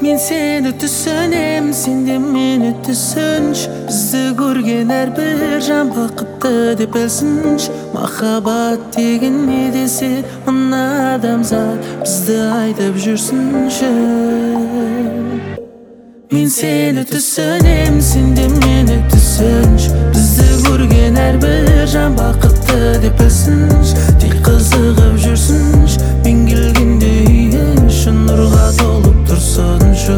Мен сені түсінем, сен де мені түсінші. Бізді көрген әрбір жан бақытты деп білсінші. Махаббат деген не десе, мына адамзат бізді айтып жүрсінші. Мен сені түсінем, сен де мені түсінші. Бізді көрген әрбір жан бақытты деп білсінші. Тек қызығып жүрсінші. Мен келгенде үй іші нұрға толып тұрсыншы.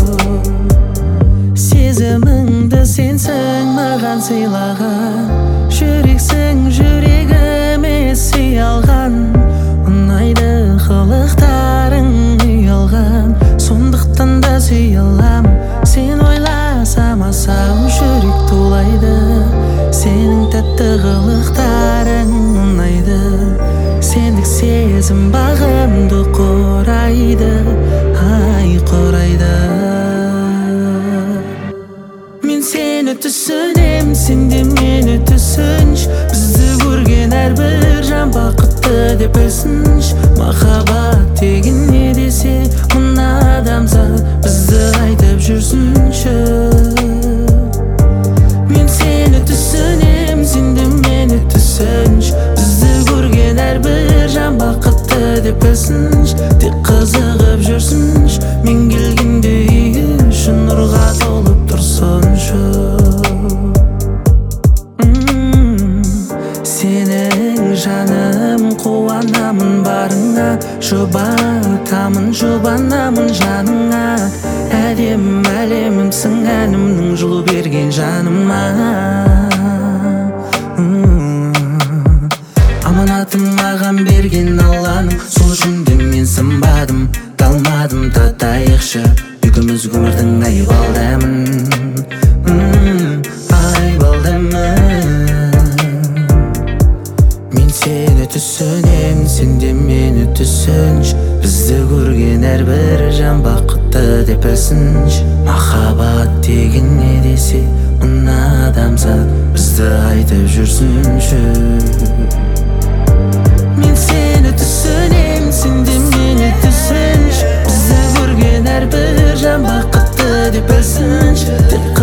Сезіміңді сенсің маған сыйлаған, жүрексің жүрегіме сый алған. Ұнайды қылықтарың ұялған, сондықтан да сүй алам. Сен ойласам асам жүрек тулайды, сенің тәтті қылықтарың ұнайды. Сендік сезім бағымды құрайды, ай құрайды. Мен сені түсінем, сен де мені түсінші. Бізді көрген әрбір жан бақытты деп білсінші. Махаббат деген не десе, мына адамзат бізді айтып жүрсінші. Мен сені түсінем, сен де мені түсінші. Бізді көрген әрбір жан бақытты деп білсінші. Тек қызығып жүрсінші. Мен келгенде үй іші нұрға толып тұрсыншы. Сенің жаным, қуанамын барыңа, жұбатамын, жұбанамын жаныңа. Әдем әлемімсің, әнімнің жылу берген жаныма. Аманатым маған берген Алланың, сол үшін де мен сынбадым, талмадым. Татайықшы екеуміз өмірдің айбалдамын, айбалдамын. Мен сені түсінем, сен де мені түсінші. Бізді көрген әрбір жан бақытты деп білсінші. Махаббат деген не десе, мына адамзат бізді айтып жүрсінші. Мен сені түсінем, сен де мені түсінші. Бізді көрген әрбір жан бақытты деп білсінші.